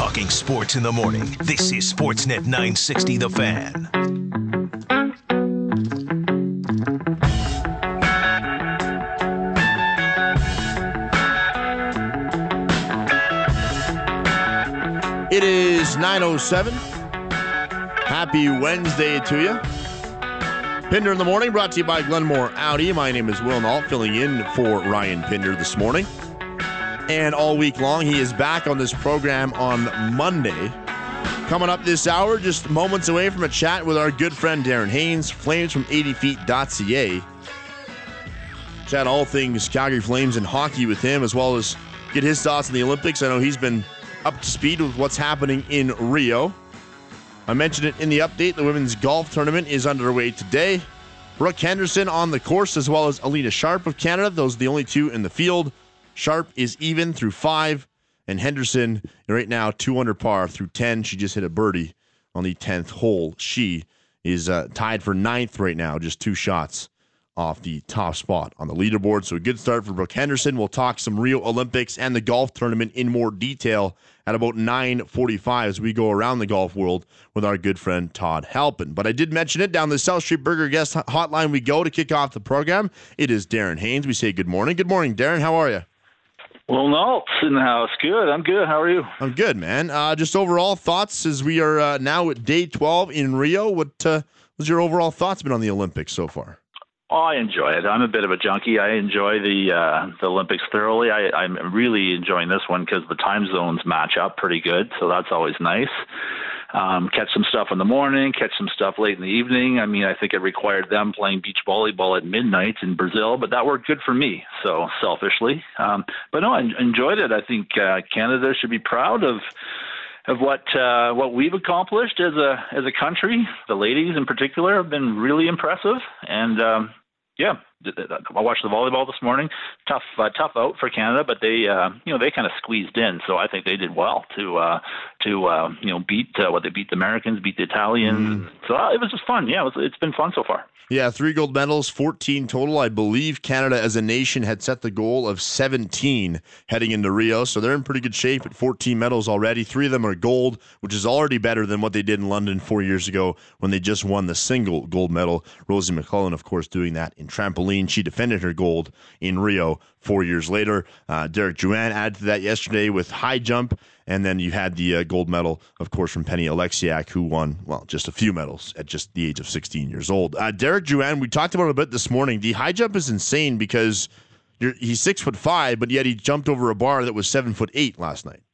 Talking sports in the morning. This is Sportsnet 960 The Fan. It is 9:07. Happy Wednesday to you. Pinder in the Morning brought to you by Glenmore Audi. My name is Will Nault, filling in for Ryan Pinder this morning. And all week long, he is back on this program on Monday. Coming up this hour, just moments away from a chat with our good friend Darren Haynes, Flames from 80feet.ca. Chat all things Calgary Flames and hockey with him, as well as get his thoughts on the Olympics. I know he's been up to speed with what's happening in Rio. I mentioned it in the update. The women's golf tournament is underway today. Brooke Henderson on the course, as well as Alina Sharp of Canada. Those are the only two in the field. Sharp is even through 5, and Henderson right now 2 under par through 10. She just hit a birdie on the 10th hole. She is tied for 9th right now, just 2 shots off the top spot on the leaderboard. So a good start for Brooke Henderson. We'll talk some Rio Olympics and the golf tournament in more detail at about 9:45 as we go around the golf world with our good friend Todd Halpin. But I did mention it, down the South Street Burger guest hotline we go to kick off the program. It is Darren Haynes. We say good morning. Good morning, Darren. How are you? Well, no, it's in the house. Good. I'm good. How are you? I'm good, man. Just overall thoughts as we are now at day 12 in Rio. What was your overall thoughts been on the Olympics so far? Oh, I enjoy it. I'm a bit of a junkie. I enjoy the Olympics thoroughly. I'm really enjoying this one because the time zones match up pretty good, so that's always nice. Catch some stuff in the morning, catch some stuff late in the evening. I mean, I think it required them playing beach volleyball at midnight in Brazil, but that worked good for me, so selfishly. But no, I enjoyed it. I think Canada should be proud of what we've accomplished as a country. The ladies in particular have been really impressive, and yeah, I watched the volleyball this morning. Tough out for Canada, but they they kind of squeezed in, so I think they did well to beat they beat the Americans, beat the Italians. So it was just fun. Yeah, it's been fun so far. Yeah, 3 gold medals, 14 total. I believe Canada as a nation had set the goal of 17 heading into Rio, so they're in pretty good shape at 14 medals already. 3 of them are gold, which is already better than what they did in London 4 years ago when they just won the single gold medal. Rosie McClellan, of course, doing that in trampoline. She defended her gold in Rio 4 years later. Derek Drouin added to that yesterday with high jump. And then you had the gold medal, of course, from Penny Oleksiak, who won, well, just a few medals at just the age of 16 years old. Derek Drouin, we talked about it a bit this morning. The high jump is insane because he's 6'5", but yet he jumped over a bar that was 7'8" last night.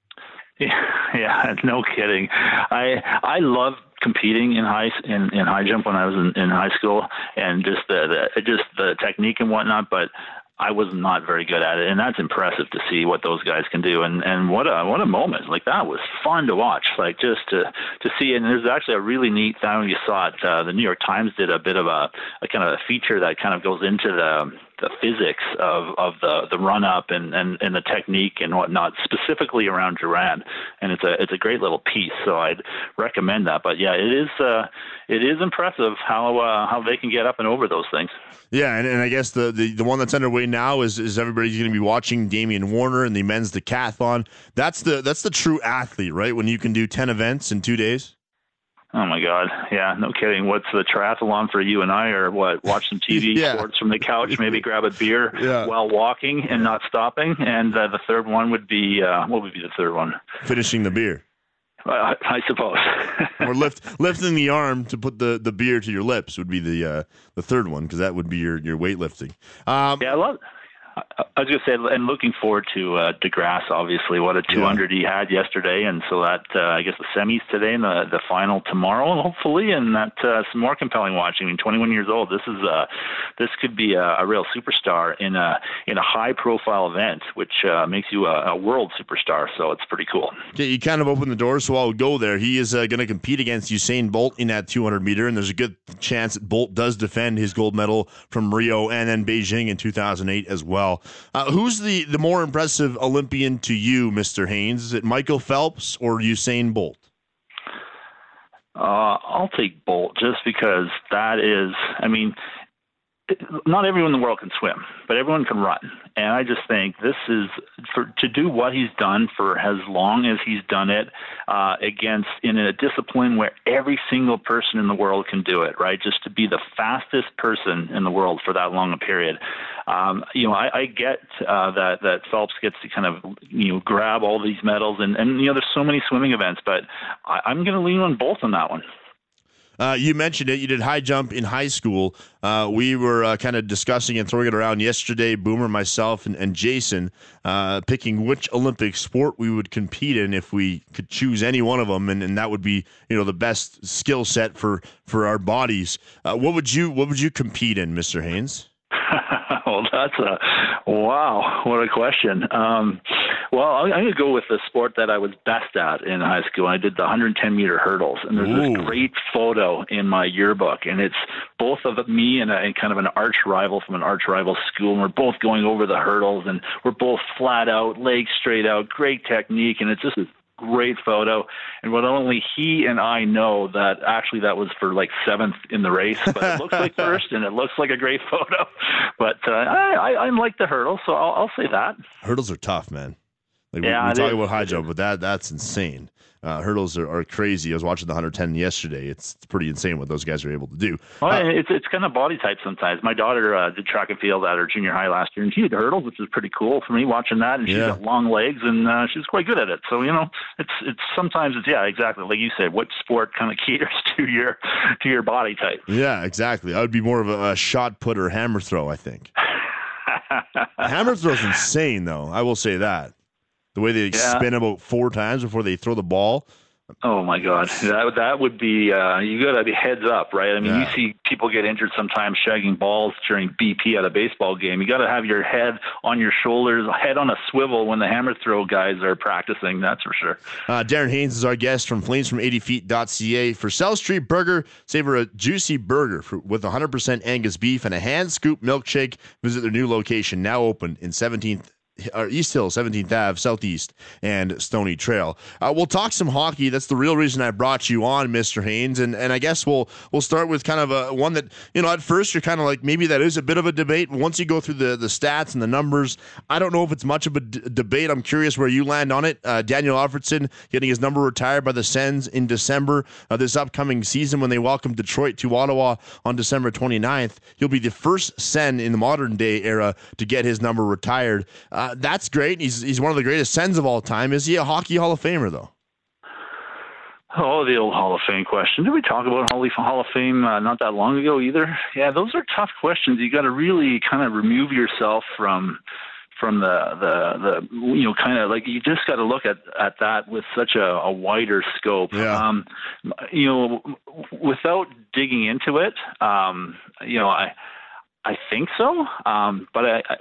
Yeah, no kidding. I love competing in high jump when I was in high school, and just the technique and whatnot, but I was not very good at it, and that's impressive to see what those guys can do. And what a moment! Like, that was fun to watch. Like, just to see it. And there's actually a really neat thing when you saw it. The New York Times did a bit of a kind of a feature that kind of goes into the physics of the run up and the technique and whatnot, specifically around Duran. And it's a great little piece. So I'd recommend that. But yeah, it is impressive how they can get up and over those things. Yeah, and I guess the one that's underway now is everybody's going to be watching Damian Warner and the men's decathlon. That's the true athlete, right? When you can do 10 events in 2 days. Oh my God! Yeah, no kidding. What's the triathlon for you and I? Or what? Watch some TV sports from the couch, maybe grab a beer while walking and not stopping. And the third one would be what would be the third one? Finishing the beer. I suppose. Or lifting the arm to put the beer to your lips would be the third one, because that would be your weightlifting. Yeah, I love it. I was going to say, and looking forward to DeGrasse, obviously. What a 200 he had yesterday, and so that, I guess, the semis today and the final tomorrow, hopefully, and that some more compelling watching. I mean, 21 years old, this could be a real superstar in a high-profile event, which makes you a world superstar, so it's pretty cool. Yeah, you kind of opened the door, so I'll go there. He is going to compete against Usain Bolt in that 200-meter, and there's a good chance that Bolt does defend his gold medal from Rio and then Beijing in 2008 as well. Who's the more impressive Olympian to you, Mr. Haynes? Is it Michael Phelps or Usain Bolt? I'll take Bolt just because that is, I mean, not everyone in the world can swim, but everyone can run. And I just think this is to do what he's done for as long as he's done it in a discipline where every single person in the world can do it, right? Just to be the fastest person in the world for that long a period. I get that Phelps gets to kind of, grab all these medals and there's so many swimming events, but I'm going to lean on both on that one. You mentioned it. You did high jump in high school. We were kind of discussing and throwing it around yesterday, Boomer, myself, and Jason, picking which Olympic sport we would compete in if we could choose any one of them, and that would be, the best skill set for our bodies. What would you compete in, Mr. Haynes? Well, wow, what a question. Well, I'm going to go with the sport that I was best at in high school. I did the 110-meter hurdles, and there's this great photo in my yearbook, and it's both of me and kind of an arch rival from an arch rival school, and we're both going over the hurdles, and we're both flat out, legs straight out, great technique, and it's just a great photo. And what only he and I know that actually that was for like 7th in the race, but it looks like first, and it looks like a great photo. But I like the hurdles, so I'll say that. Hurdles are tough, man. We talk about high jump, but that's insane. Hurdles are crazy. I was watching the 110 yesterday. It's pretty insane what those guys are able to do. Well, it's kind of body type sometimes. My daughter did track and field at her junior high last year, and she did hurdles, which is pretty cool for me watching that. And she's got long legs, and she's quite good at it. So it's sometimes exactly like you said. What sport kind of caters to your body type? Yeah, exactly. I would be more of a shot put or hammer throw, I think. Hammer throw's insane, though. I will say that. The way they spin about 4 times before they throw the ball. Oh my God, that would be you got to be heads up, right? I mean, you see people get injured sometimes shagging balls during BP at a baseball game. You got to have your head on your shoulders, head on a swivel when the hammer throw guys are practicing. That's for sure. Darren Haynes is our guest from flamesfrom80feet.ca. For South Street Burger, savor a juicy burger with 100% Angus beef and a hand scoop milkshake. Visit their new location, now open in East Hill, 17th Ave, Southeast, and Stony Trail. We'll talk some hockey. That's the real reason I brought you on, Mr. Haynes. And I guess we'll start with kind of one that, at first you're kind of like, maybe that is a bit of a debate. But once you go through the stats and the numbers, I don't know if it's much of a debate. I'm curious where you land on it. Daniel Alfredsson getting his number retired by the Sens in December. This upcoming season when they welcome Detroit to Ottawa on December 29th, he'll be the first Sen in the modern day era to get his number retired. That's great. He's one of the greatest Sens of all time. Is he a Hockey Hall of Famer, though? Oh, the old Hall of Fame question. Did we talk about Hall of Fame not that long ago either? Yeah, those are tough questions. You got to really kind of remove yourself from the kind of like, you just got to look at that with such a wider scope. Yeah. Without digging into it, I think so, but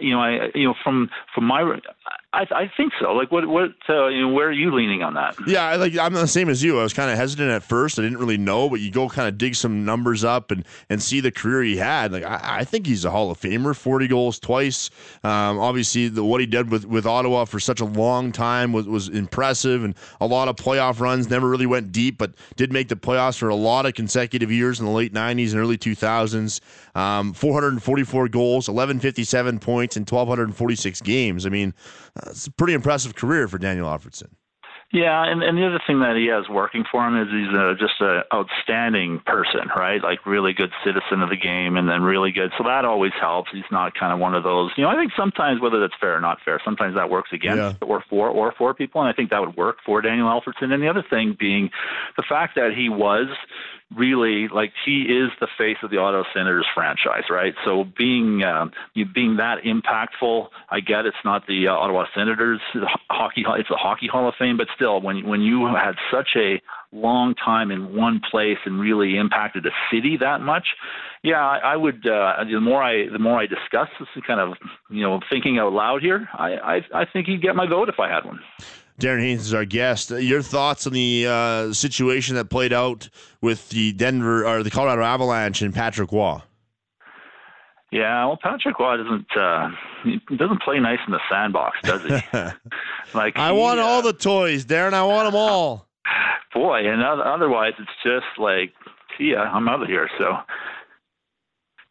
I think so. Like, what, where are you leaning on that? Yeah, I'm the same as you. I was kind of hesitant at first. I didn't really know, but you go kind of dig some numbers up and see the career he had. Like, I think he's a Hall of Famer. 40 goals twice. Obviously, what he did with Ottawa for such a long time was impressive, and a lot of playoff runs. Never really went deep, but did make the playoffs for a lot of consecutive years in the late 90s and early 2000s. 444 goals, 1157 points in 1,246 games. I mean, it's a pretty impressive career for Daniel Alfredsson. Yeah, and the other thing that he has working for him is he's just an outstanding person, right? Like, really good citizen of the game, and then really good. So that always helps. He's not kind of one of those. I think sometimes, whether that's fair or not fair, sometimes that works against or for people, and I think that would work for Daniel Alfredsson. And the other thing being the fact that he was really, like, he is the face of the Ottawa Senators franchise, right? So being that impactful, I get it's not the Ottawa Senators it's the Hockey Hall of Fame, but still, when you had such a long time in one place and really impacted a city that much, I would. The more I discuss this, kind of thinking out loud here, I think he'd get my vote if I had one. Darren Haynes is our guest. Your thoughts on the situation that played out with the Colorado Avalanche and Patrick Roy? Yeah, well, Patrick Roy doesn't play nice in the sandbox, does he? I want all the toys, Darren. I want them all. Boy, and otherwise it's just like, see ya, I'm out of here. So.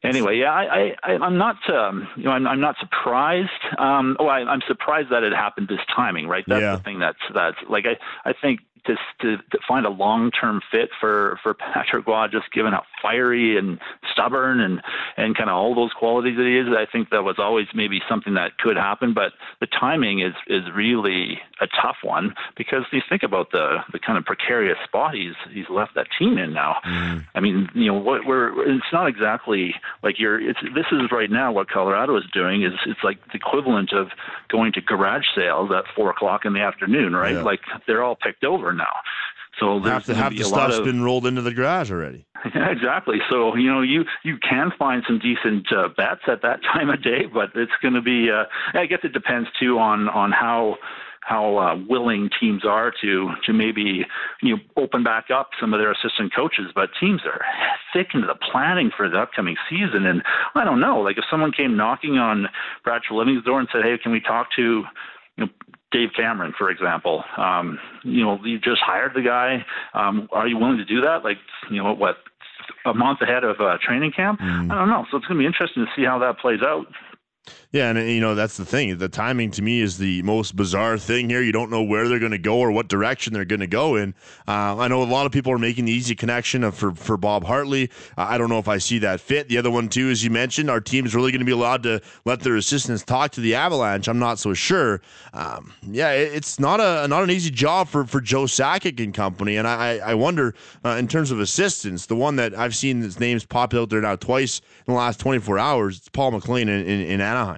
Anyway, yeah, I'm not, I'm not surprised. I'm surprised that it happened this timing, right? That's the thing that's like, I think to find a long-term fit for Patrick Roy, just given how fiery and stubborn and kind of all those qualities that he is, I think that was always maybe something that could happen. But the timing is really a tough one, because you think about the kind of precarious spot he's left that team in now. I mean, it's not exactly like this is right now what Colorado is doing is it's like the equivalent of going to garage sales at 4:00 in the afternoon, right? Yeah. Like they're all picked over now. So half the stuff's been rolled into the garage already. Yeah, exactly. So, you can find some decent bets at that time of day, but it's going to be, I guess it depends too on how willing teams are to maybe open back up some of their assistant coaches. But teams are thick into the planning for the upcoming season, and I don't know, like if someone came knocking on Brad Treliving's door and said, "Hey, can we talk to Dave Cameron, for example? You just hired the guy. Are you willing to do that? Like, what, a month ahead of training camp?" I don't know. So it's going to be interesting to see how that plays out. Yeah, and that's the thing. The timing to me is the most bizarre thing here. You don't know where they're going to go or what direction they're going to go in. I know a lot of people are making the easy connection for Bob Hartley. I don't know if I see that fit. The other one, too, as you mentioned, our team's really going to be allowed to let their assistants talk to the Avalanche. I'm not so sure. It's not an easy job for Joe Sakic and company, and I wonder, in terms of assistants, the one that I've seen his name's popped out there now twice in the last 24 hours, it's Paul McLean in Anaheim.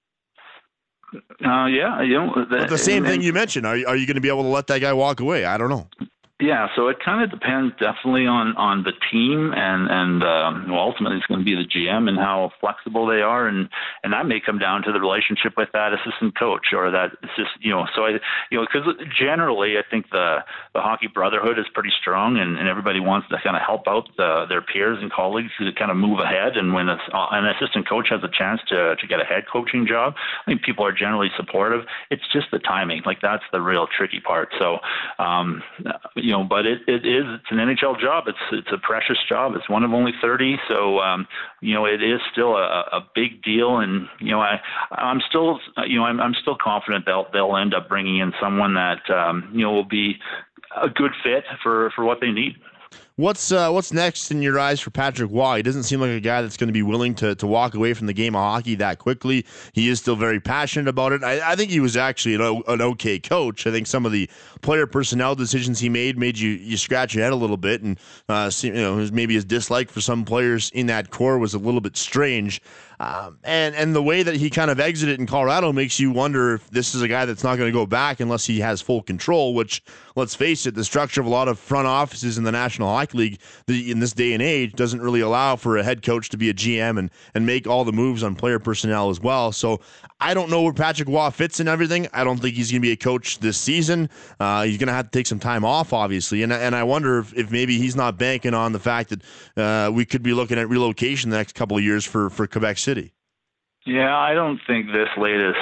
But the same thing you mentioned. Are you going to be able to let that guy walk away? I don't know. Yeah, so it kind of depends definitely on the team, and ultimately it's going to be the GM and how flexible they are, and that may come down to the relationship with that assistant coach or that assistant, because generally I think the hockey brotherhood is pretty strong, and everybody wants to kind of help out their peers and colleagues to kind of move ahead. And when an assistant coach has a chance to get a head coaching job, I think people are generally supportive. It's just the timing, like that's the real tricky part. So, but it's an NHL job. It's a precious job. It's one of only 30. So, it is still a big deal. And, I'm still confident they'll end up bringing in someone that, will be a good fit for what they need. What's next in your eyes for Patrick Roy? He doesn't seem like a guy that's going to be willing to walk away from the game of hockey that quickly. He is still very passionate about it. I think he was actually an okay coach. I think some of the player personnel decisions he made you scratch your head a little bit, and maybe his dislike for some players in that core was a little bit strange. And the way that he kind of exited in Colorado makes you wonder if this is a guy that's not going to go back unless he has full control, which, let's face it, the structure of a lot of front offices in the National Hockey League in this day and age doesn't really allow for a head coach to be a GM and make all the moves on player personnel as well. So I don't know where Patrick Roy fits in everything. I don't think he's going to be a coach this season. He's going to have to take some time off, obviously. And I wonder if maybe he's not banking on the fact that we could be looking at relocation the next couple of years for Quebec City. Yeah, I don't think this latest,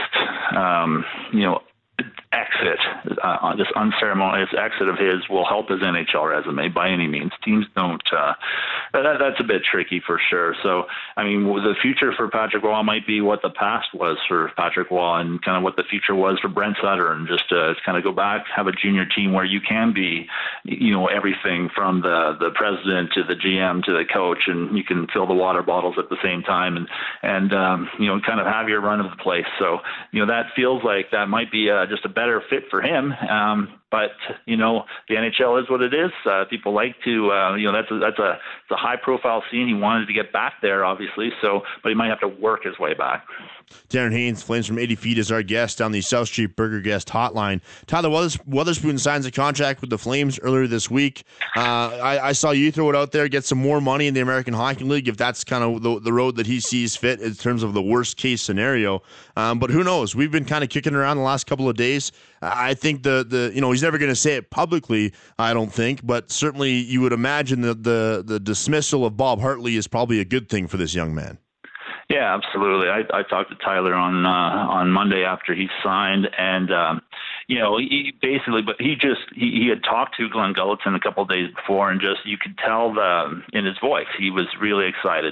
exit, this unceremonious exit of his will help his NHL resume by any means. Teams don't, that's a bit tricky for sure. So, I mean, the future for Patrick Roy might be what the past was for Patrick Roy and kind of what the future was for Brent Sutter, and just to kind of go back, have a junior team where you can be, everything from the president to the GM to the coach, and you can fill the water bottles at the same time and kind of have your run of the place. So, that feels like that might be just a better fit for him. But, the NHL is what it is. People like to, it's a high-profile scene. He wanted to get back there, obviously, but he might have to work his way back. Darren Haynes, Flames from 80 Feet, is our guest on the South Street Burger Guest Hotline. Tyler Wotherspoon signs a contract with the Flames earlier this week. I saw you throw it out there, get some more money in the American Hockey League, if that's kind of the road that he sees fit in terms of the worst-case scenario. But who knows? We've been kind of kicking around the last couple of days. I think he's never going to say it publicly, I don't think, but certainly you would imagine that the dismissal of Bob Hartley is probably a good thing for this young man. Yeah, absolutely. I talked to Tyler on Monday after he signed, and he basically, but he had talked to Glenn Gulutzan a couple of days before, and just you could tell in his voice he was really excited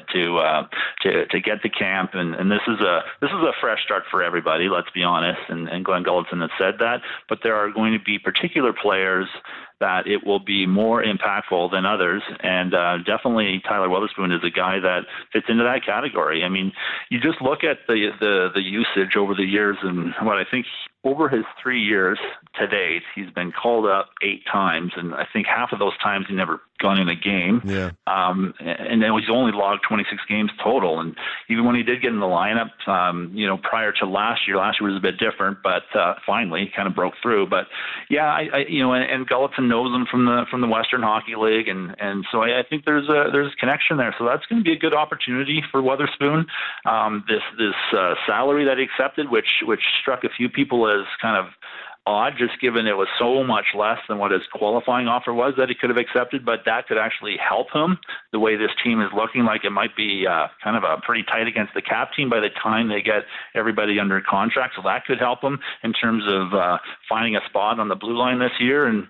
to get to camp, and this is a fresh start for everybody. Let's be honest, and Glenn Gulutzan has said that, but there are going to be particular players that it will be more impactful than others. And definitely Tyler Wotherspoon is a guy that fits into that category. I mean, you just look at the usage over the years, and what I think over his 3 years to date, he's been called up 8 times, and I think half of those times he never gone in a game. Yeah. And then he's only logged 26 games total. And even when he did get in the lineup, prior to last year was a bit different, but finally he kind of broke through. But yeah, and Gulutzan knows him from the Western Hockey League, and so I think there's a connection there. So that's going to be a good opportunity for Wotherspoon. This salary that he accepted, which struck a few people as kind of odd, just given it was so much less than what his qualifying offer was that he could have accepted, but that could actually help him. The way this team is looking like it might be kind of a pretty tight against the cap team by the time they get everybody under contract, so that could help him in terms of finding a spot on the blue line this year. And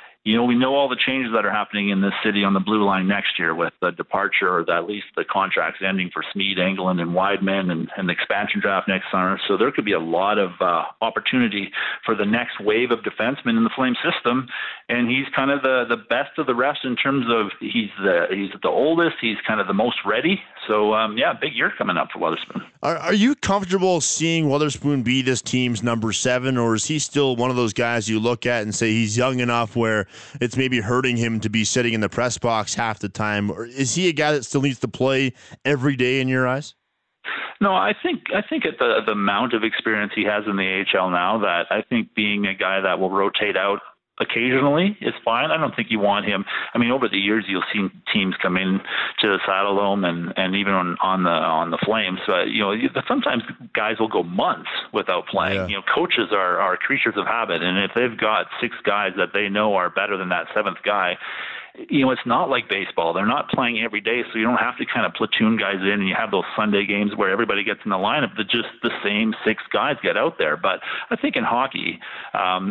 we know all the changes that are happening in this city on the blue line next year with the departure, or at least the contracts ending for Smeed, Engelland, and Wideman, and the expansion draft next summer. So there could be a lot of opportunity for the next wave of defensemen in the Flame system. And he's kind of the best of the rest in terms of he's the oldest, he's kind of the most ready. So, big year coming up for Wotherspoon. Are you comfortable seeing Wotherspoon be this team's number 7, or is he still one of those guys you look at and say he's young enough where it's maybe hurting him to be sitting in the press box half the time? Or is he a guy that still needs to play every day in your eyes? No, I think at the amount of experience he has in the AHL now, that I think being a guy that will rotate out occasionally is fine. I don't think you want him. I mean, over the years, you'll see teams come in to the Saddledome and even on the Flames. But sometimes guys will go months without playing. Yeah. Coaches are creatures of habit, and if they've got 6 guys that they know are better than that 7th guy, it's not like baseball. They're not playing every day, so you don't have to kind of platoon guys in, and you have those Sunday games where everybody gets in the lineup, but just the same 6 guys get out there. But I think in hockey, I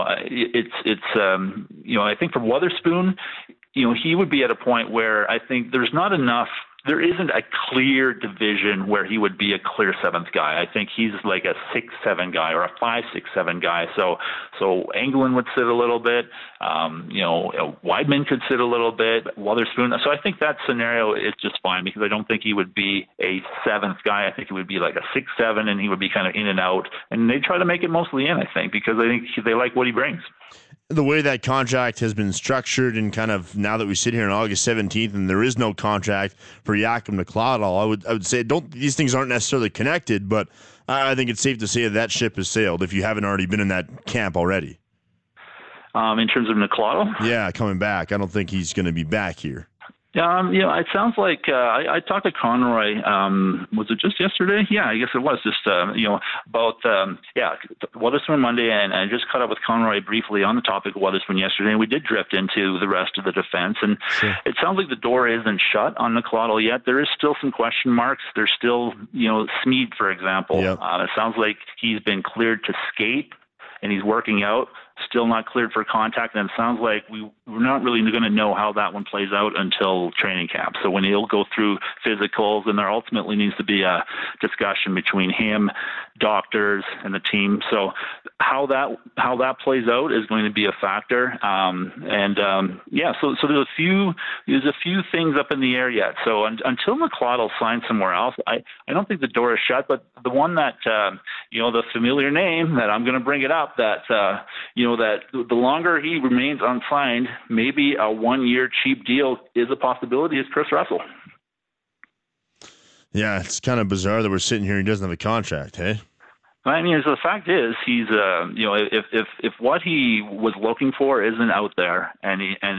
think for Wotherspoon, he would be at a point where I think there isn't a clear division where he would be a clear 7th guy. I think he's like a 6-7 guy or a 5-6-7 guy. So Engelland would sit a little bit. Wideman could sit a little bit. Wotherspoon. So I think that scenario is just fine, because I don't think he would be a 7th guy. I think he would be like a 6-7, and he would be kind of in and out. And they try to make it mostly in, I think, because I think they like what he brings. The way that contract has been structured, and kind of now that we sit here on August 17th and there is no contract for Jakob Nakladal, I would say these things aren't necessarily connected, but I think it's safe to say that ship has sailed if you haven't already been in that camp already. In terms of Nakladal? Yeah, coming back. I don't think he's going to be back here. It sounds like I talked to Conroy. Was it just yesterday? Yeah, I guess it was just about Wotherspoon Monday, and I just caught up with Conroy briefly on the topic of Wotherspoon yesterday, and we did drift into the rest of the defense. And sure, it sounds like the door isn't shut on Nakladal yet. There is still some question marks. There's still Smeed, for example. Yep. It sounds like he's been cleared to skate, and he's working out. Still not cleared for contact, and it sounds like we're not really going to know how that one plays out until training camp. So when he'll go through physicals, and there ultimately needs to be a discussion between him, doctors, and the team. So how that plays out is going to be a factor. So there's a few things up in the air yet. So until Nakladal signs somewhere else, I don't think the door is shut. But the one that the familiar name that I'm going to bring it up, that that the longer he remains unsigned, maybe a 1-year cheap deal is a possibility, is Chris Russell. Yeah, it's kind of bizarre that we're sitting here and he doesn't have a contract, hey? I mean, the fact is, he's if what he was looking for isn't out there, if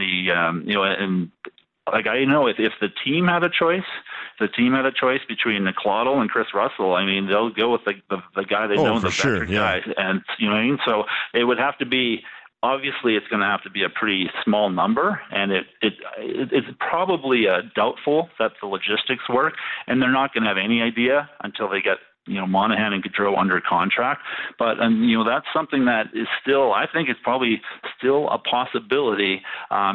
the team had a choice, between Nakladal and Chris Russell, I mean, they'll go with the guy they know, the veteran guy, and you know what I mean. So it would have to be. Obviously, it's going to have to be a pretty small number, and it's probably doubtful that the logistics work, and they're not going to have any idea until they get Monahan and Gaudreau under contract. But, that's something that is still, I think it's probably still a possibility.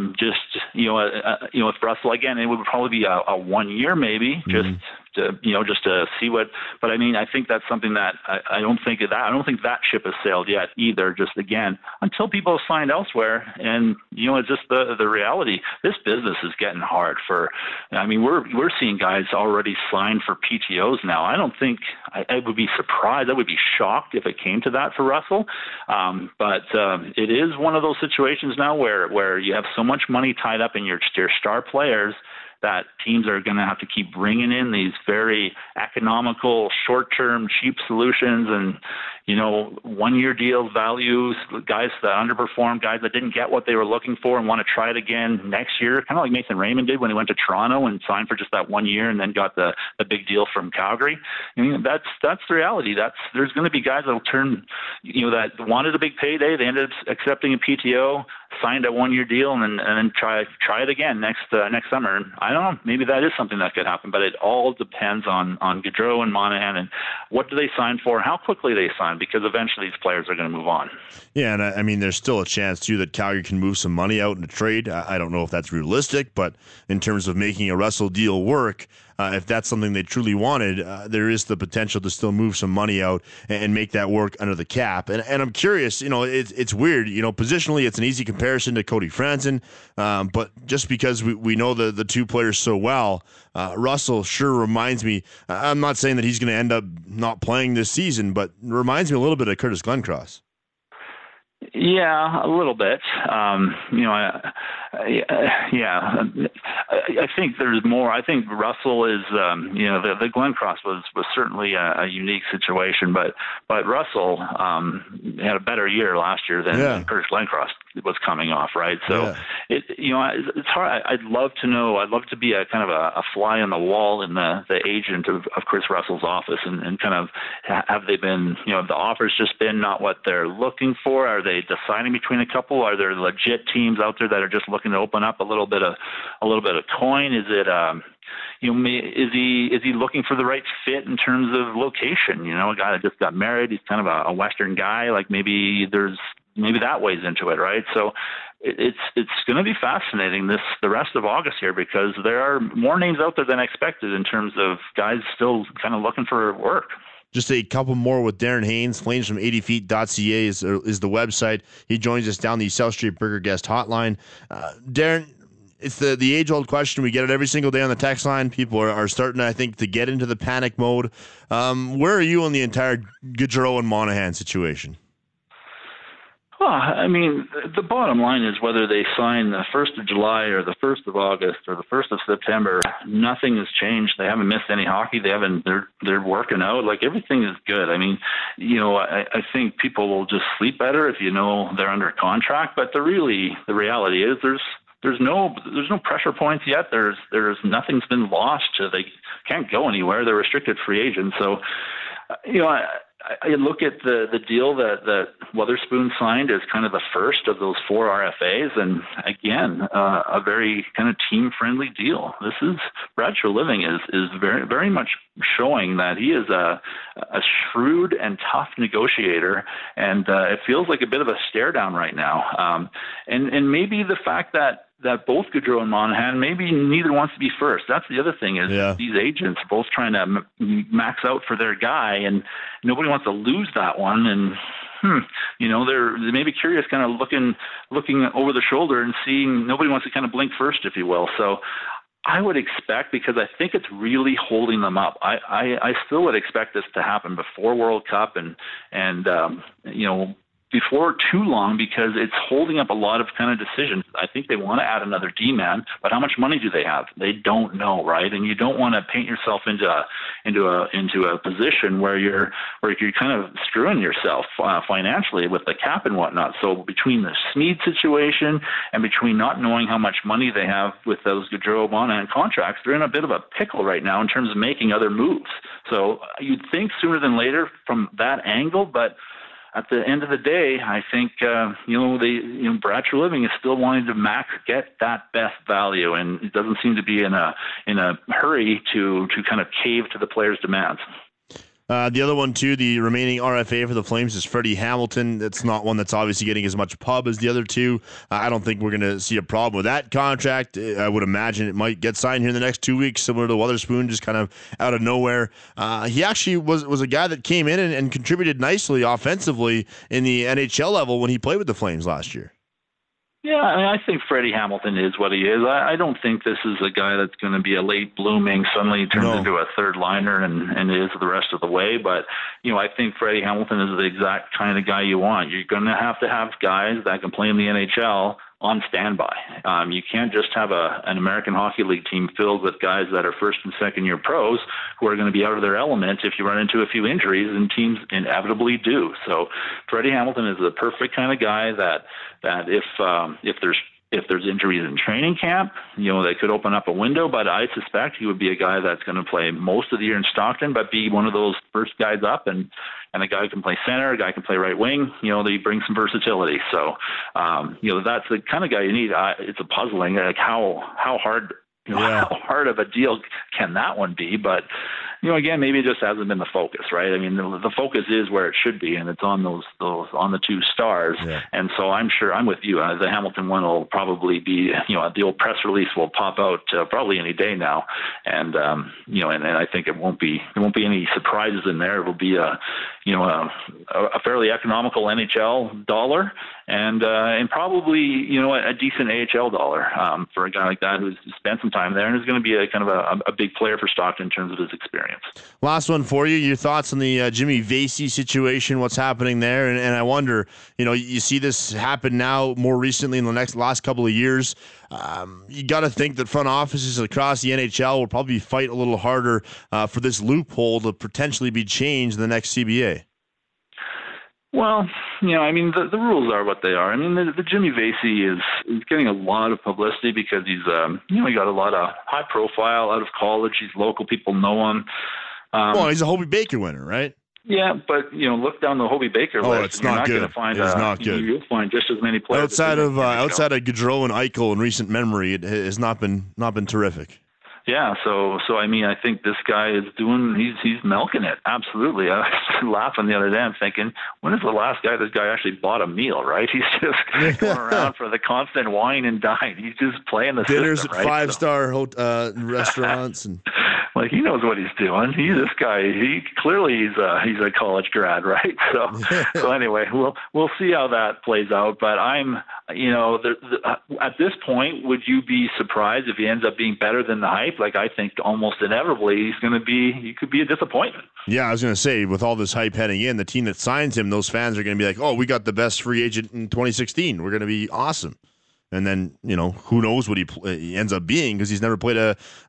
With Russell, again, it would probably be a 1 year maybe, just to see what. But I mean, I think that's something that I don't think that ship has sailed yet either. Just again, until people have signed elsewhere, and it's just the reality. This business is getting hard we're seeing guys already signed for PTOs now. I don't think I would be surprised. I would be shocked if it came to that for Russell. But it is one of those situations now where you have so much money tied up in your star players that teams are going to have to keep bringing in these very economical, short-term, cheap solutions and, 1-year deals, values, guys that underperformed, guys that didn't get what they were looking for and want to try it again next year, kind of like Nathan Raymond did when he went to Toronto and signed for just that 1 year and then got the big deal from Calgary. I mean, that's the reality. There's going to be guys that will turn, that wanted a big payday. They ended up accepting a PTO, signed a 1-year deal, and then try it again next summer. And I don't know, maybe that is something that could happen, but it all depends on Gaudreau and Monahan and what do they sign for, how quickly they sign, because eventually these players are going to move on. Yeah, and I mean, there's still a chance too that Calgary can move some money out in a trade. I don't know if that's realistic, but in terms of making a Russell deal work, if that's something they truly wanted, there is the potential to still move some money out and make that work under the cap. And I'm curious, it's weird, positionally it's an easy comparison to Cody Franson, but just because we know the two players so well, Russell sure reminds me, I'm not saying that he's going to end up not playing this season, but reminds me a little bit of Curtis Glencross. Yeah, a little bit. I think there's more. I think Russell is, the Glencross was certainly a unique situation, but Russell had a better year last year than Curtis Glencross was coming off, right? So it's hard. I'd love to know. I'd love to be a kind of a fly on the wall in the agent of Chris Russell's office and kind of have they been, the offer's just been not what they're looking for? Are they deciding between a couple? Are there legit teams out there that are just looking to open up a little bit of coin? Is it is he looking for the right fit in terms of location? A guy that just got married, he's kind of a Western guy. Like maybe that weighs into it, right? So it's going to be fascinating the rest of August here because there are more names out there than expected in terms of guys still kind of looking for work. Just a couple more with Darren Haynes. Flames from 80feet.ca is the website. He joins us down the South Street Burger Guest hotline. Darren, it's the age-old question. We get it every single day on the text line. People are starting, I think, to get into the panic mode. Where are you on the entire Gaudreau and Monahan situation? Well, I mean, the bottom line is whether they sign the 1st of July or the 1st of August or the 1st of September, nothing has changed. They haven't missed any hockey. They're working out. Like everything is good. I mean, I think people will just sleep better if they're under contract. But the reality is there's no pressure points yet. There's nothing's been lost. They can't go anywhere. They're restricted free agents. So, I look at the deal that Weatherspoon signed as kind of the first of those 4 RFAs, and again, a very kind of team-friendly deal. This is Brad Treliving is very, very much showing that he is a shrewd and tough negotiator, and it feels like a bit of a stare down right now. And maybe the fact that both Gaudreau and Monahan, maybe neither wants to be first. That's the other thing is these agents both trying to max out for their guy, and nobody wants to lose that one. And they're maybe curious, kind of looking over the shoulder and seeing nobody wants to kind of blink first, if you will. So I would expect, because I think it's really holding them up. I still would expect this to happen before World Cup and before too long, because it's holding up a lot of kind of decisions. I think they want to add another D-man, but how much money do they have? They don't know, right? And you don't want to paint yourself into a position where you're kind of screwing yourself financially with the cap and whatnot. So between the Smead situation and between not knowing how much money they have with those Gaudreau Monahan contracts, they're in a bit of a pickle right now in terms of making other moves. So you'd think sooner than later from that angle, but at the end of the day, I think Brad Treliving is still wanting to get that best value, and it doesn't seem to be in a hurry to kind of cave to the players' demands. The other one, too, the remaining RFA for the Flames is Freddie Hamilton. It's not one that's obviously getting as much pub as the other two. I don't think we're going to see a problem with that contract. I would imagine it might get signed here in the next 2 weeks, similar to Weatherspoon, just kind of out of nowhere. He actually was a guy that came in and contributed nicely offensively in the NHL level when he played with the Flames last year. Yeah, I think Freddie Hamilton is what he is. I don't think this is a guy that's going to be a late blooming, suddenly turns into a third liner and is the rest of the way. But, I think Freddie Hamilton is the exact kind of guy you want. You're going to have guys that can play in the NHL on standby. You can't just have an American Hockey League team filled with guys that are first and second year pros who are going to be out of their element if you run into a few injuries, and teams inevitably do. So Freddie Hamilton is the perfect kind of guy that if there's injuries in training camp, they could open up a window, but I suspect he would be a guy that's going to play most of the year in Stockton, but be one of those first guys up, and a guy who can play center, a guy who can play right wing, they bring some versatility. So, that's the kind of guy you need. It's a puzzling, like how hard, how hard of a deal can that one be? But, again, maybe it just hasn't been the focus, right? I mean, the focus is where it should be, and it's on those on the two stars. Yeah. And so I'm sure I'm with you. The Hamilton one will probably be, the old press release will pop out probably any day now, and and I think there won't be any surprises in there. It will be a fairly economical NHL dollar, and probably a decent AHL dollar for a guy like that who's spent some time there and is going to be a kind of a big player for Stockton in terms of his experience. Last one for you. Your thoughts on the Jimmy Vesey situation, what's happening there? And I wonder, you see this happen now more recently in the last couple of years. You got to think that front offices across the NHL will probably fight a little harder for this loophole to potentially be changed in the next CBA. Well, the rules are what they are. I mean, the Jimmy Vesey is getting a lot of publicity because he's, he got a lot of high profile out of college. He's local. People know him. He's a Hobey Baker winner, right? Yeah, but, look down the Hobey Baker list. It's not good. It's not good. You'll find just as many players. Outside of Gaudreau and Eichel in recent memory, it has not been terrific. Yeah, so I think this guy is he's milking it. Absolutely. I was laughing the other day. I'm thinking, when is the last guy this guy actually bought a meal, right? He's just going around for the constant wine and dine. He's just playing the dinners system, at right? 5-star restaurants and like he knows what he's doing. This guy. He clearly he's a college grad, right? So anyway, we'll see how that plays out. But I'm at this point, would you be surprised if he ends up being better than the hype? Like, I think almost inevitably he could be a disappointment. Yeah, I was going to say, with all this hype heading in, the team that signs him, those fans are going to be like, oh, we got the best free agent in 2016. We're going to be awesome. And then, who knows what he ends up being, because he's never played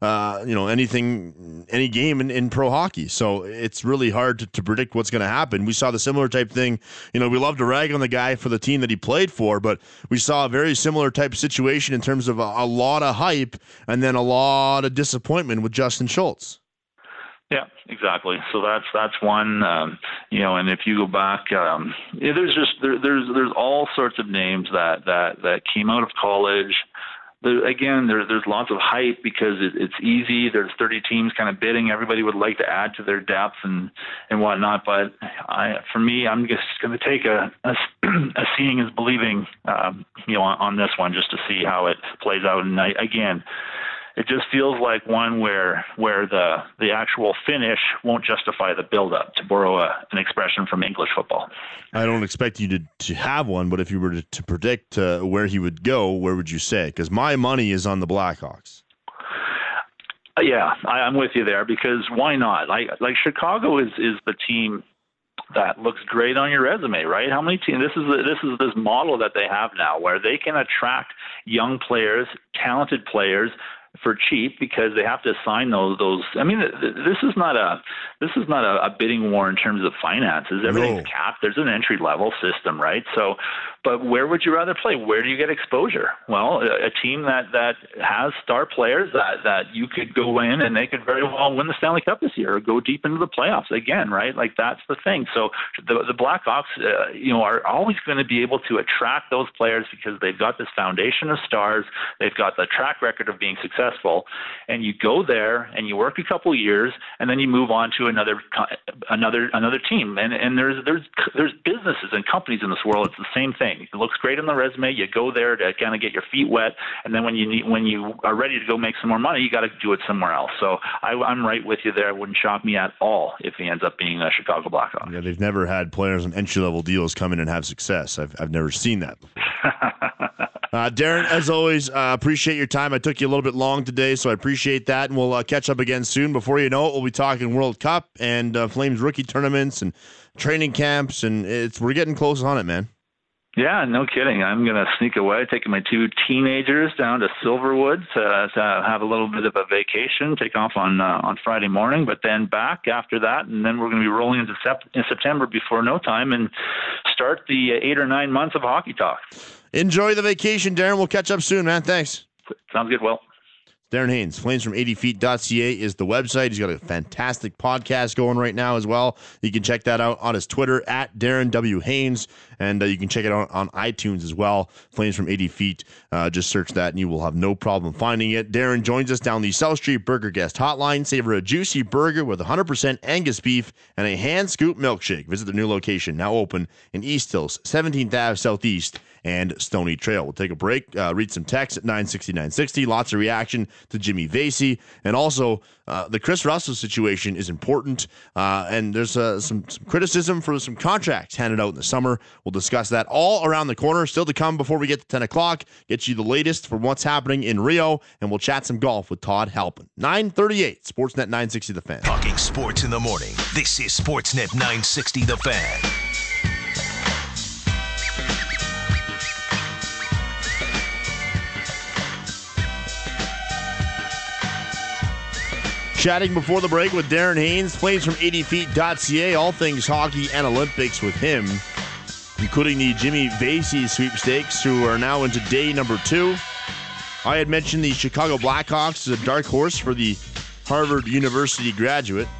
any game in pro hockey. So it's really hard to predict what's going to happen. We saw the similar type thing. We love to rag on the guy for the team that he played for, but we saw a very similar type of situation in terms of a lot of hype and then a lot of disappointment with Justin Schultz. Yeah, exactly. So that's one, and if you go back, there's all sorts of names that came out of college. There's lots of hype because it's easy. There's 30 teams kind of bidding. Everybody would like to add to their depth and whatnot. But for me, I'm just going to take a seeing is believing, on this one, just to see how it plays out. And it just feels like one where the actual finish won't justify the build-up, to borrow an expression from English football. I don't expect you to have one, but if you were to predict where he would go, where would you say? Because my money is on the Blackhawks. Yeah, I'm with you there, because why not? Like Chicago is the team that looks great on your resume, right? How many teams? This is this model that they have now, where they can attract young players, talented players, for cheap, because they have to assign those. I mean, this is not a bidding war in terms of finances. Everything's capped. There's an entry level system, right? So, but where would you rather play? Where do you get exposure? Well, a team that has star players that you could go in and they could very well win the Stanley Cup this year or go deep into the playoffs again, right? Like, that's the thing. So the Blackhawks, are always going to be able to attract those players because they've got this foundation of stars. They've got the track record of being successful successful, and you go there and you work a couple of years, and then you move on to another team. And there's businesses and companies in this world. It's the same thing. It looks great on the resume. You go there to kind of get your feet wet, and then when you are ready to go make some more money, you got to do it somewhere else. So I'm right with you there. It wouldn't shock me at all if he ends up being a Chicago Blackhawk. Yeah, they've never had players on entry-level deals come in and have success. I've never seen that before. Darren, as always, appreciate your time. I took you a little bit long today, so I appreciate that, and we'll catch up again soon. Before you know it, we'll be talking World Cup and Flames rookie tournaments and training camps, and we're getting close on it, man. Yeah, no kidding. I'm going to sneak away, taking my 2 teenagers down to Silverwood to have a little bit of a vacation, take off on Friday morning, but then back after that, and then we're going to be rolling into September before no time and start the 8 or 9 months of Hockey Talk. Enjoy the vacation, Darren. We'll catch up soon, man. Thanks. Sounds good, Will. Darren Haynes, flamesfrom80feet.ca is the website. He's got a fantastic podcast going right now as well. You can check that out on his Twitter, at Darren W. Haynes, and you can check it out on iTunes as well. Flames from 80 Feet. Just search that, and you will have no problem finding it. Darren joins us down the South Street Burger Guest Hotline. Savor a juicy burger with 100% Angus beef and a hand-scoop milkshake. Visit the new location, now open in East Hills, 17th Ave Southeast, and Stony Trail. We'll take a break, read some text at 960-960. Lots of reaction to Jimmy Vesey. And also, the Chris Russell situation is important. And there's some criticism for some contracts handed out in the summer. We'll discuss that all around the corner. Still to come before we get to 10 o'clock. Get you the latest from what's happening in Rio. And we'll chat some golf with Todd Halpin. 9:38, Sportsnet 960 The Fan. Talking sports in the morning. This is Sportsnet 960 The Fan. Chatting before the break with Darren Haynes, flamesfrom80feet.ca, all things hockey and Olympics with him, including the Jimmy Vesey sweepstakes, who are now into day number 2. I had mentioned the Chicago Blackhawks as a dark horse for the Harvard University graduate.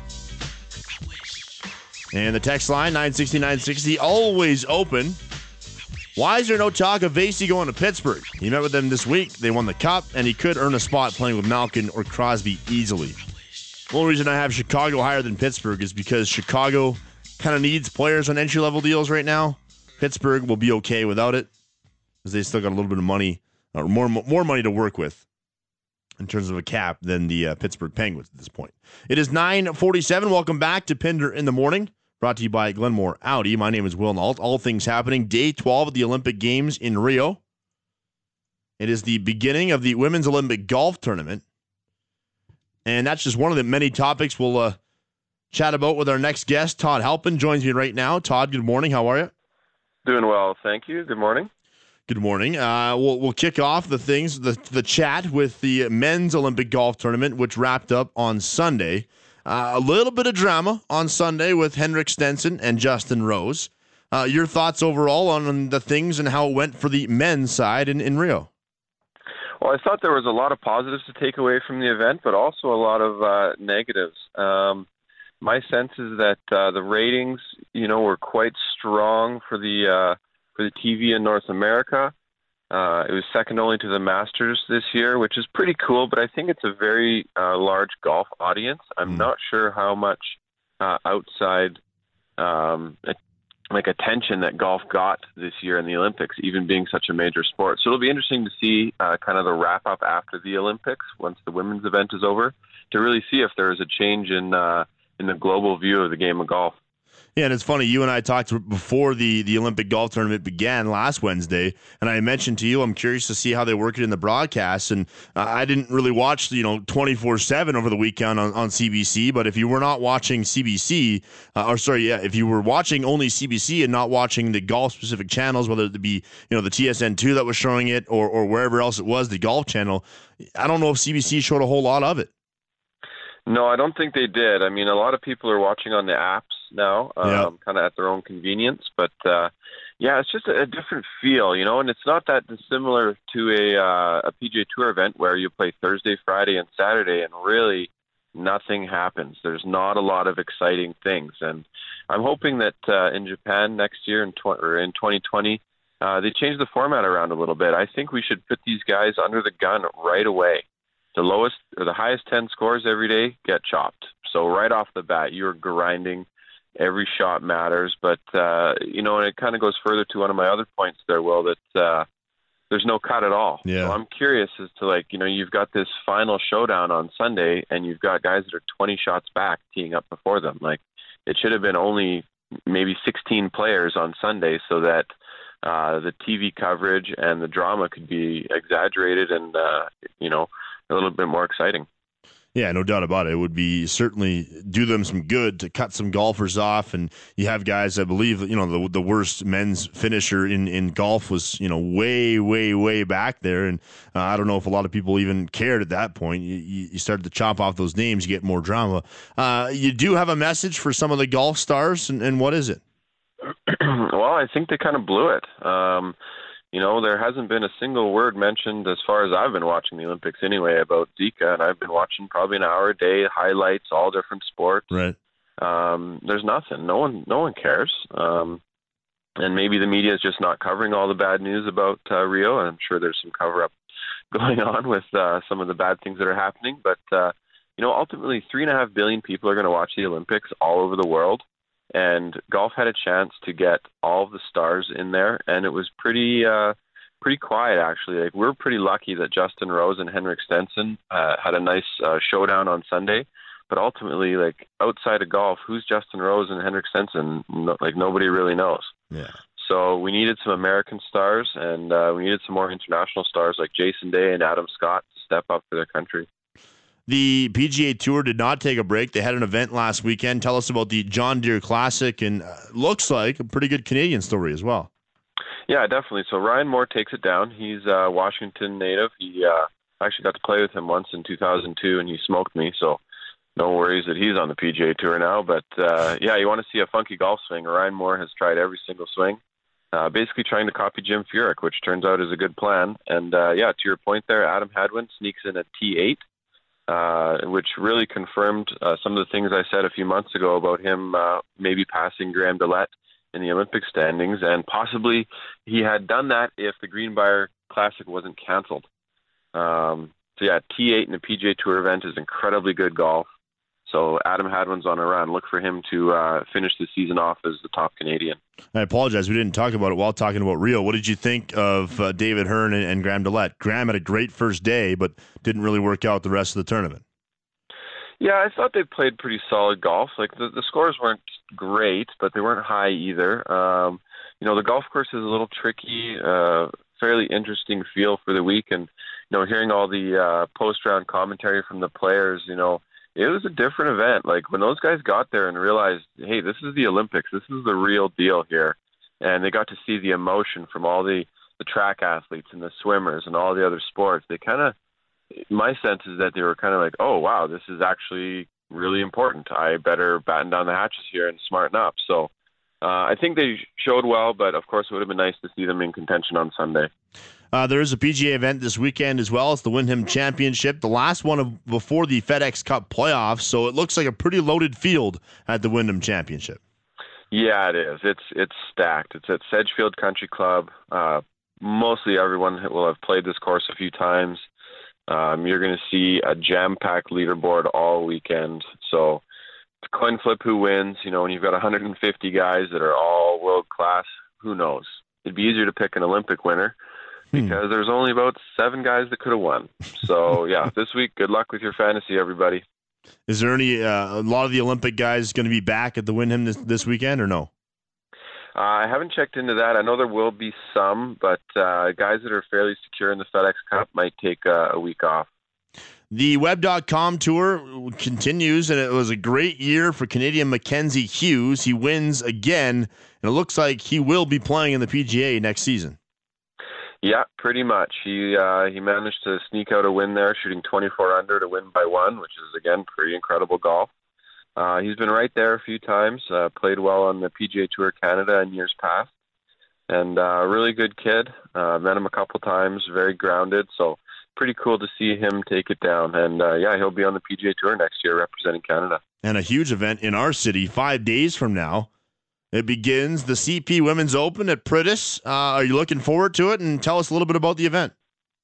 And the text line, 960-960, always open. Why is there no talk of Vesey going to Pittsburgh? He met with them this week. They won the Cup, and he could earn a spot playing with Malkin or Crosby easily. The only reason I have Chicago higher than Pittsburgh is because Chicago kind of needs players on entry-level deals right now. Pittsburgh will be okay without it, because they still got a little bit of money, or more money to work with in terms of a cap than the Pittsburgh Penguins at this point. It is 9:47. Welcome back to Pinder in the Morning, brought to you by Glenmore Audi. My name is Will Nault. All things happening. Day 12 of the Olympic Games in Rio. It is the beginning of the Women's Olympic Golf Tournament. And that's just one of the many topics we'll chat about with our next guest. Todd Halpin joins me right now. Todd, good morning. How are you? Doing well, thank you. Good morning. Good morning. We'll kick off the chat with the men's Olympic golf tournament, which wrapped up on Sunday. A little bit of drama on Sunday with Henrik Stenson and Justin Rose. Your thoughts overall on the things and how it went for the men's side in Rio? Well, I thought there was a lot of positives to take away from the event, but also a lot of negatives. My sense is that the ratings, were quite strong for the TV in North America. It was second only to the Masters this year, which is pretty cool, but I think it's a very large golf audience. I'm not sure how much outside attention that golf got this year in the Olympics, even being such a major sport. So it'll be interesting to see kind of the wrap-up after the Olympics, once the women's event is over, to really see if there is a change in the global view of the game of golf. Yeah, and it's funny, you and I talked before the Olympic golf tournament began last Wednesday, and I mentioned to you I'm curious to see how they work it in the broadcast, and I didn't really watch 24/7 over the weekend on CBC, but if you were not watching CBC, if you were watching only CBC and not watching the golf-specific channels, whether it be the TSN2 that was showing it or wherever else it was, the golf channel, I don't know if CBC showed a whole lot of it. No, I don't think they did. I mean, a lot of people are watching on the apps now, kind of at their own convenience. But, it's just a different feel, and it's not that dissimilar to a PGA Tour event where you play Thursday, Friday, and Saturday, and really nothing happens. There's not a lot of exciting things. And I'm hoping that in Japan next year, in 2020, they change the format around a little bit. I think we should put these guys under the gun right away. the lowest or the highest 10 scores every day get chopped. So right off the bat, you're grinding. Every shot matters. But, and it kind of goes further to one of my other points there, Will, that there's no cut at all. Yeah. So I'm curious as to, you've got this final showdown on Sunday, and you've got guys that are 20 shots back teeing up before them. It should have been only maybe 16 players on Sunday so that the TV coverage and the drama could be exaggerated and, a little bit more exciting. Yeah, no doubt about it. It would be certainly do them some good to cut some golfers off. And you have guys, I believe, the worst men's finisher in golf was, way, way, way back there. And I don't know if a lot of people even cared at that point. You started to chop off those names, you get more drama. You do have a message for some of the golf stars, and what is it? Well, I think they kind of blew it. There hasn't been a single word mentioned as far as I've been watching the Olympics anyway about Zika, and I've been watching probably an hour a day, highlights, all different sports. Right. There's nothing. No one cares. And maybe the media is just not covering all the bad news about Rio. I'm sure there's some cover-up going on with some of the bad things that are happening. But, ultimately 3.5 billion people are going to watch the Olympics all over the world. And golf had a chance to get all of the stars in there, and it was pretty quiet, actually. We're pretty lucky that Justin Rose and Henrik Stenson had a nice showdown on Sunday. But ultimately, outside of golf, who's Justin Rose and Henrik Stenson? Nobody really knows. Yeah. So we needed some American stars, and we needed some more international stars like Jason Day and Adam Scott to step up for their country. The PGA Tour did not take a break. They had an event last weekend. Tell us about the John Deere Classic, and looks like a pretty good Canadian story as well. Yeah, definitely. So Ryan Moore takes it down. He's a Washington native. He actually got to play with him once in 2002, and he smoked me, so no worries that he's on the PGA Tour now. But, you want to see a funky golf swing. Ryan Moore has tried every single swing, basically trying to copy Jim Furyk, which turns out is a good plan. And, to your point there, Adam Hadwin sneaks in at T8. Which really confirmed some of the things I said a few months ago about him maybe passing Graham Dillette in the Olympic standings, and possibly he had done that if the Greenbrier Classic wasn't canceled. T8 in a PGA Tour event is incredibly good golf. So Adam Hadwin's on a run. Look for him to finish the season off as the top Canadian. I apologize. We didn't talk about it while talking about Rio. What did you think of David Hearn and Graham Dillette? Graham had a great first day, but didn't really work out the rest of the tournament. Yeah, I thought they played pretty solid golf. The scores weren't great, but they weren't high either. The golf course is a little tricky, fairly interesting feel for the week. And, hearing all the post-round commentary from the players, it was a different event. When those guys got there and realized, hey, this is the Olympics, this is the real deal here, and they got to see the emotion from all the track athletes and the swimmers and all the other sports, they kind of, my sense is that they were kind of like, oh, wow, this is actually really important. I better batten down the hatches here and smarten up. So I think they showed well, but of course it would have been nice to see them in contention on Sunday. There is a PGA event this weekend as well. It's the Wyndham Championship, the last one before the FedEx Cup playoffs. So it looks like a pretty loaded field at the Wyndham Championship. Yeah, it is. It's stacked. It's at Sedgefield Country Club. Mostly everyone will have played this course a few times. You're going to see a jam-packed leaderboard all weekend. So it's a coin flip who wins. When you've got 150 guys that are all world-class, who knows? It'd be easier to pick an Olympic winner because there's only about 7 guys that could have won. So, this week, good luck with your fantasy, everybody. Is there any a lot of the Olympic guys going to be back at the Wyndham this weekend or no? I haven't checked into that. I know there will be some, but guys that are fairly secure in the FedEx Cup might take a week off. The Web.com Tour continues, and it was a great year for Canadian Mackenzie Hughes. He wins again, and it looks like he will be playing in the PGA next season. Yeah, pretty much. He managed to sneak out a win there, shooting 24 under to win by 1, which is, again, pretty incredible golf. He's been right there a few times, played well on the PGA Tour Canada in years past, and a really good kid. Met him a couple times, very grounded, so pretty cool to see him take it down. And, he'll be on the PGA Tour next year representing Canada. And a huge event in our city 5 days from now. It begins the CP Women's Open at Pritis. Are you looking forward to it? And tell us a little bit about the event.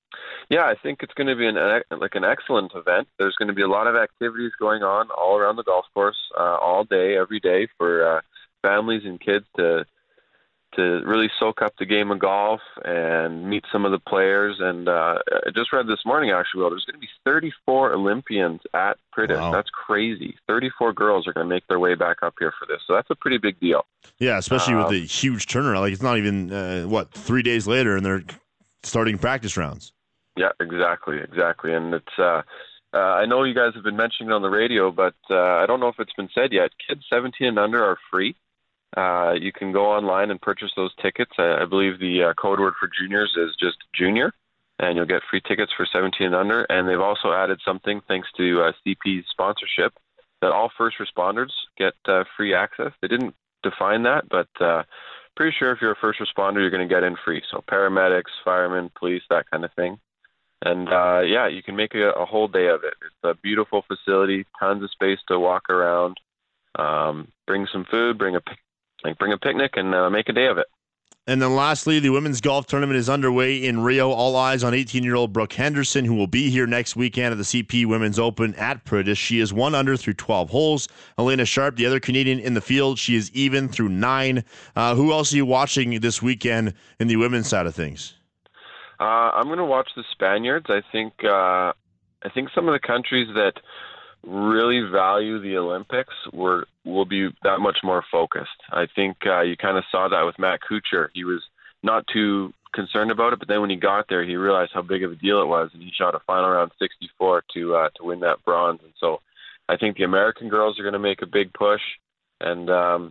Yeah, I think it's going to be an excellent event. There's going to be a lot of activities going on all around the golf course, all day, every day, for families and kids to really soak up the game of golf and meet some of the players. And I just read this morning, actually, well, there's going to be 34 Olympians at Priddis. Wow. That's crazy. 34 girls are going to make their way back up here for this. So that's a pretty big deal. Yeah, especially with the huge turnaround. Like, it's not even, 3 days later, and they're starting practice rounds. Yeah, exactly. And it's I know you guys have been mentioning it on the radio, but I don't know if it's been said yet. Kids 17 and under are free. You can go online and purchase those tickets. I believe the code word for juniors is just junior, and you'll get free tickets for 17 and under. And they've also added something, thanks to CP's sponsorship, that all first responders get free access. They didn't define that, but pretty sure if you're a first responder, you're going to get in free. So paramedics, firemen, police, that kind of thing. And you can make a whole day of it. It's a beautiful facility, tons of space to walk around. Bring some food, bring a picnic, and make a day of it. And then lastly, the women's golf tournament is underway in Rio. All eyes on 18-year-old Brooke Henderson, who will be here next weekend at the CP Women's Open at Priddis. She is 1 under through 12 holes. Elena Sharp, the other Canadian in the field, she is even through 9. Who else are you watching this weekend in the women's side of things? I'm going to watch the Spaniards. I think some of the countries that really value the Olympics will be that much more focused. I think you kind of saw that with Matt Kuchar. He was not too concerned about it, but then when he got there, he realized how big of a deal it was, and he shot a final round 64 to win that bronze. And so I think the American girls are going to make a big push. And,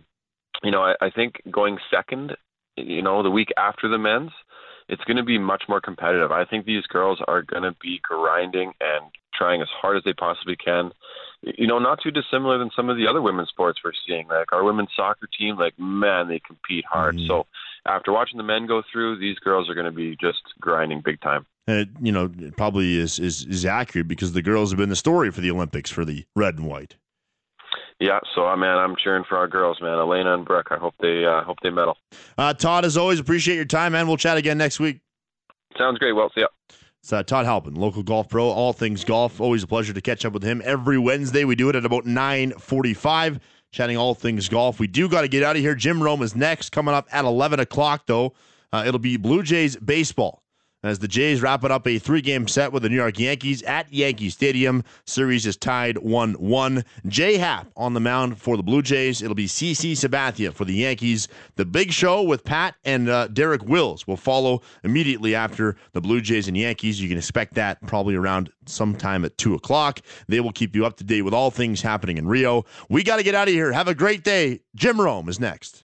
I think going second, the week after the men's, it's going to be much more competitive. I think these girls are going to be grinding and trying as hard as they possibly can. Not too dissimilar than some of the other women's sports we're seeing. Like our women's soccer team, man, they compete hard. Mm-hmm. So after watching the men go through, these girls are going to be just grinding big time. And it probably is accurate because the girls have been the story for the Olympics for the red and white. Yeah, so I'm cheering for our girls, man. Elena and Brooke, I hope they medal. Todd, as always, appreciate your time, man. We'll chat again next week. Sounds great. Well, see ya. It's Todd Halpin, local golf pro, all things golf. Always a pleasure to catch up with him every Wednesday. We do it at about 9:45, chatting all things golf. We do got to get out of here. Jim Rome is next, coming up at 11 o'clock, though. It'll be Blue Jays baseball as the Jays wrap it up a 3-game set with the New York Yankees at Yankee Stadium. Series is tied 1-1. Jay Happ on the mound for the Blue Jays. It'll be CC Sabathia for the Yankees. The big show with Pat and Derek Wills will follow immediately after the Blue Jays and Yankees. You can expect that probably around sometime at 2 o'clock. They will keep you up to date with all things happening in Rio. We got to get out of here. Have a great day. Jim Rome is next.